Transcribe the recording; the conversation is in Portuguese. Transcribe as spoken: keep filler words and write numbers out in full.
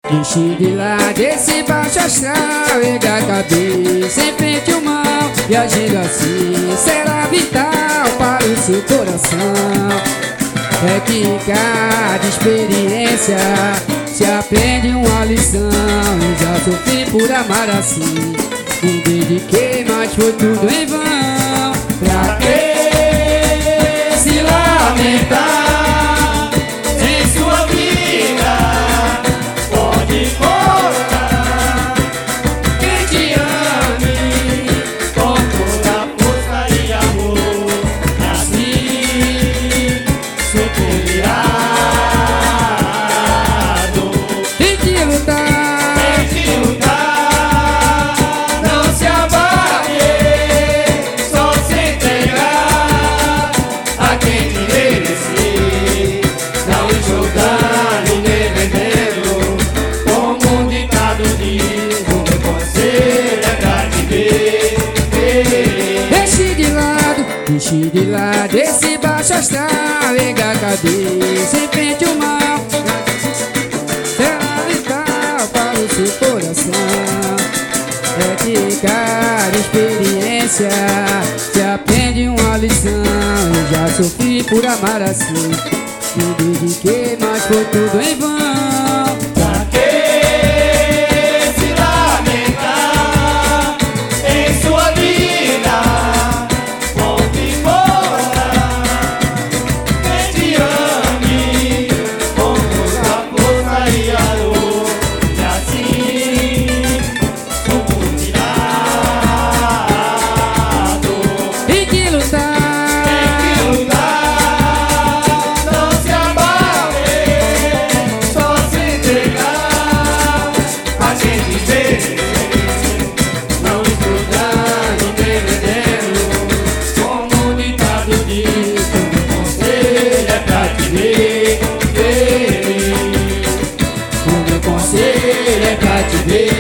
Deixe de lado esse baixo astral, erga a cabeça, enfrente o mal. E agindo assim será vital para o seu coração. É que em cada experiência se aprende uma lição. Eu já sofri por amar assim, me dediquei, mas foi tudo em vão. Pra que se lamentar em sua vida? Pode colocar quem te ame com toda a força e amor. Assim superará a dor. Tem que lutar, tem que lutar, não se abater, só se entregar a quem te merecer, não jogando nem vendendo, como um ditado diz, o meu conselho é pra te ver. Deixe de lado, deixe de lado esse baixo astral, erga a cabeça, enfrente o mal. Será vital para o seu coração. É que em cada experiência se aprende uma lição. Eu já sofri por amar assim, me dediquei, mas foi tudo em vão. Pra que se lamentar em sua vida? Ponto e fora quem te ame com toda a força e a dor. E assim sucumbirá a dor. Tem que lutar, tem que lutar, não se abater, só se entregar a quem te merece, não estudando nem vendendo, como o ditado diz, o meu conselho é pra te ver. O meu conselho é pra te ver.